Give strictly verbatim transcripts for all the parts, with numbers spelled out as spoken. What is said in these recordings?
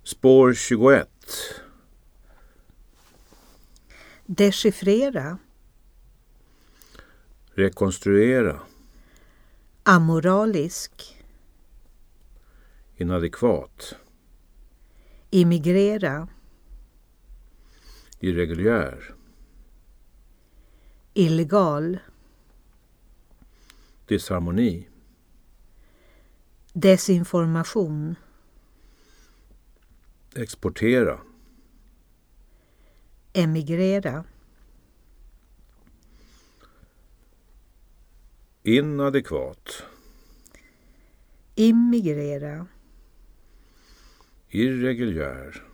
Spår tjugoett. Dechiffrera. Rekonstruera. Amoralisk. Inadekvat. Immigrera. Irreguljär. Illegal. Disharmoni. Desinformation. Exportera. Emigrera. Inadekvat. Immigrera. Irreguljär.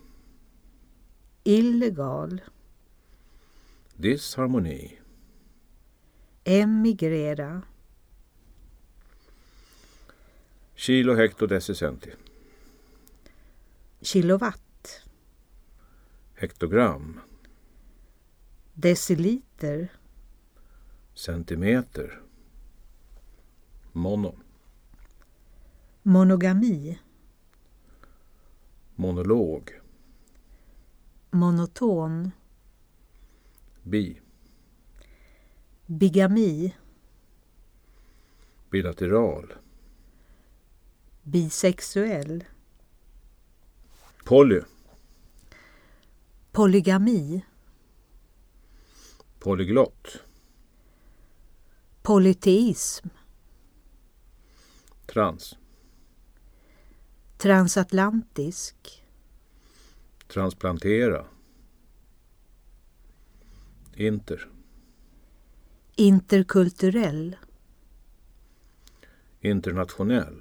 Illegal. Disharmoni. Emigrera. Kilo, hekto, decicenti. Kilowatt. Hektogram. Deciliter. Centimeter. Mono. Monogami. Monolog. Monoton. Bi. Bigami. Bilateral. Bisexuell. Poly. Polygami. Polyglott. Polyteism. Trans. Transatlantisk. Transplantera. Inter. Interkulturell. Internationell.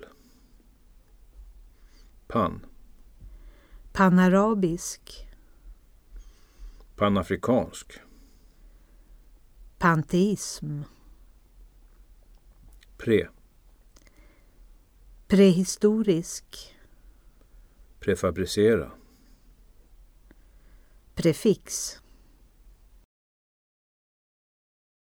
Pan. Panarabisk. Panafrikansk. Panteism. Pre. Prehistorisk. Prefabricera. Prefix.